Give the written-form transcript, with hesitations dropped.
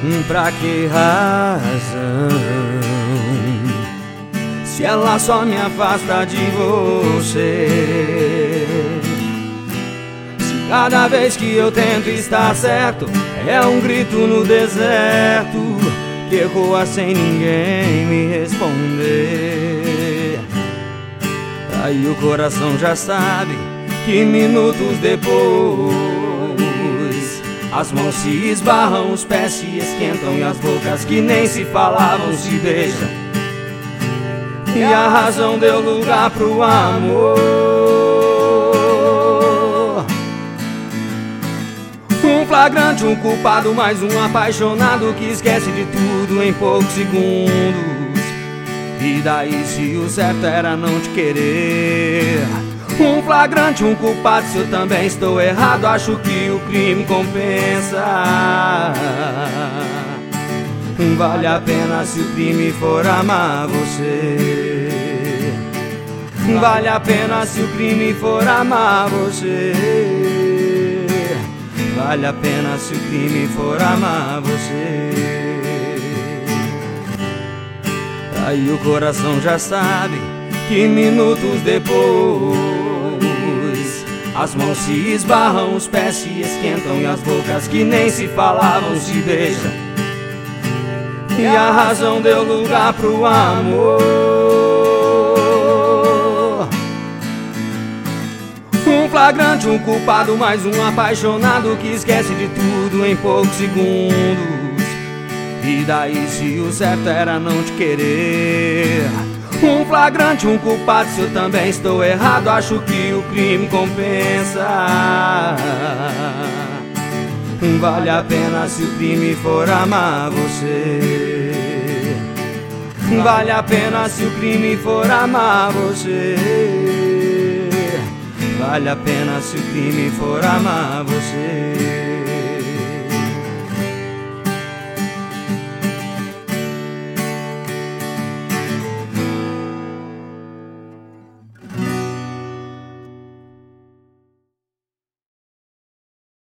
Pra que razão? Se ela só me afasta de você. Se cada vez que eu tento estar certo é um grito no deserto que ecoa sem ninguém me responder. Aí o coração já sabe que minutos depois as mãos se esbarram, os pés se esquentam e as bocas que nem se falavam se beijam. E a razão deu lugar pro amor. Um flagrante, um culpado, mais um apaixonado que esquece de tudo em poucos segundos. E daí se o certo era não te querer? Um flagrante, um culpado, se eu também estou errado, acho que o crime compensa. Vale a pena se o crime for amar você. Vale a pena se o crime for amar você. Vale a pena se o crime for amar você. Aí o coração já sabe que minutos depois as mãos se esbarram, os pés se esquentam e as bocas que nem se falavam se beijam. E a razão deu lugar pro amor. Um flagrante, um culpado, mais um apaixonado que esquece de tudo em poucos segundos. E daí se o certo era não te querer? Um flagrante, um culpado, se eu também estou errado, acho que o crime compensa. Vale a pena se o crime for amar você. Vale a pena se o crime for amar você. Vale a pena se o crime for amar você.